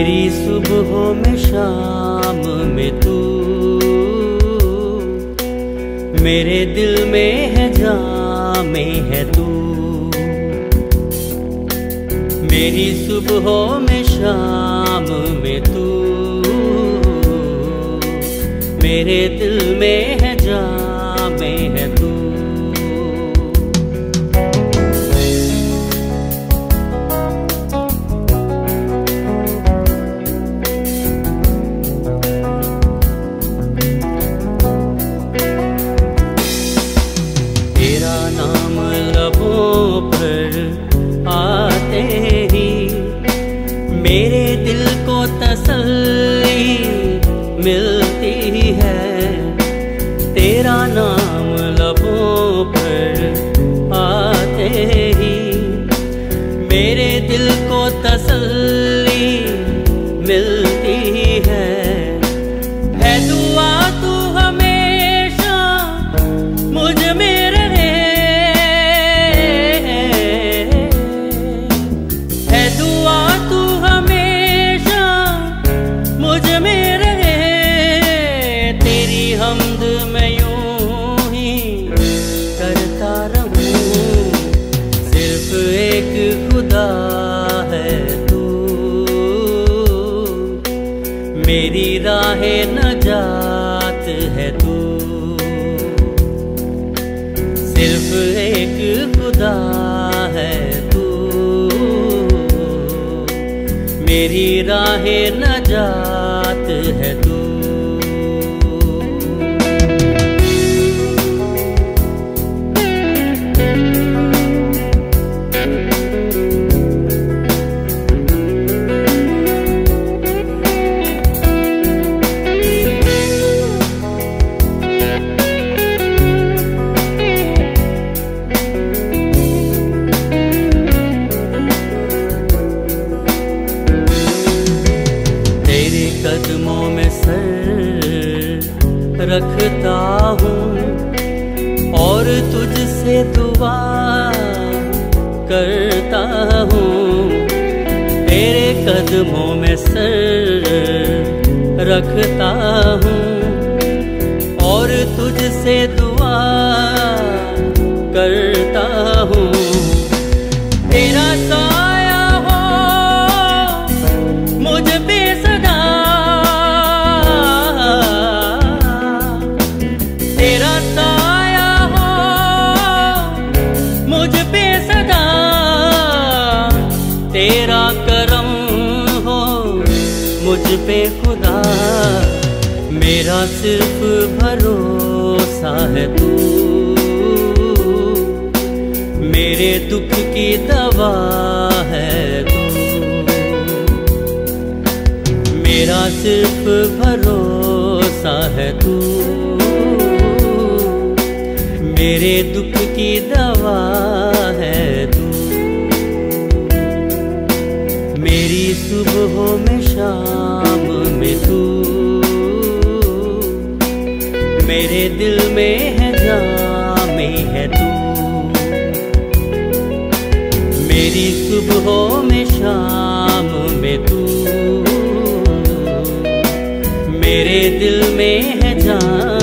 मेरी सुबहों में शाम में तू, मेरे दिल में है जामे है तू। मेरी सुबहों में शाम में तू, मेरे दिल में है जामे है तू। तेरा नाम लबों पर आते ही मेरे दिल को तसल्ली मिलती है। तेरा नाम लबों पर आते ही मेरे दिल को तसल्ली मिलती है। दुआ तू हमेशा मुझ में रहे, है दुआ तू हमेशा मुझ में रहे। तेरी हम्द मैं यूं ही करता रहूं, सिर्फ एक खुदा है तू, मेरी राहे नजात है तू। सिर्फ एक खुदा है तू, मेरी राहे नजात है तू। कदमों में सर रखता हूँ और तुझसे दुआ करता हूँ। तेरे कदमों में सर रखता हूँ और तुझसे दुआ करता हूँ। तेरा साया हो मुझ पे सदा, तेरा साया हो मुझ पे सदा। तेरा करम हो मुझ पे खुदा, मेरा सिर्फ भरोसा है तू, मेरे दुख की दवा है तू। मेरा सिर्फ भरोसा है तू, मेरे दुख की दवा है तू। मेरी सुबहों में शाम में तू, मेरे दिल में है जामे है तू। मेरी सुबहों में शाम में तू, मेरे दिल में है जान